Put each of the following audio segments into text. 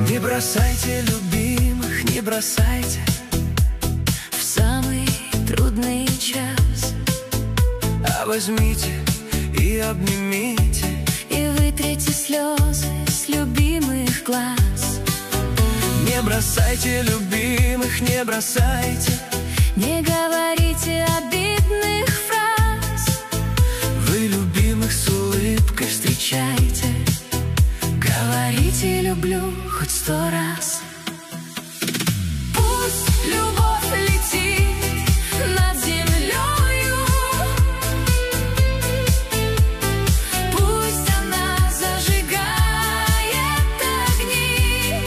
Не бросайте любимых, не бросайте в самый трудный час, а возьмите и обнимите, и вытрите слезы с любимых глаз. Не бросайте любимых, не бросайте, не говорите обидных фраз. вы любимых с улыбкой встречайте, говорите «люблю» хоть 100 раз. Пусть любовь летит над землею, пусть она зажигает огни,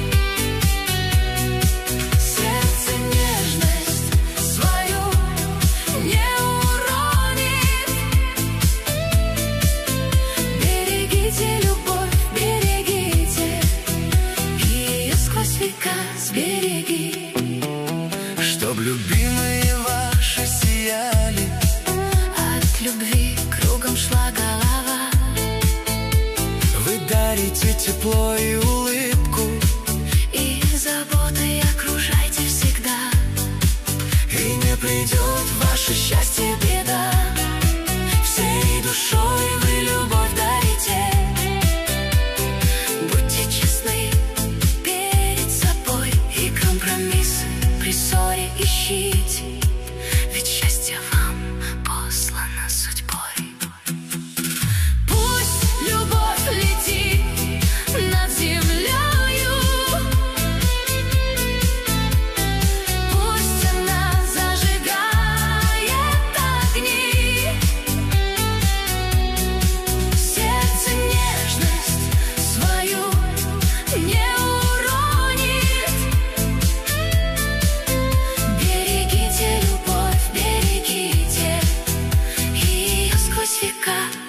сердце нежность свою не уронит. Берегите любовь, берегите, ее сквозь века сбереги, чтоб любимые ваши сияли, от любви кругом шла голова. вы дарите тепло и улыбку, И заботой окружайте всегда, и не придет в ваше счастье беда. всей душой вы любовь дарите. Будьте честны перед собой, и компромиссы при ссоре ищите, ведь счастье вам послано судьбой. Пусть любовь летит над землею, пусть она зажигает огни, сердце нежность свою не уронит. Берегите любовь, берегите ее сквозь века.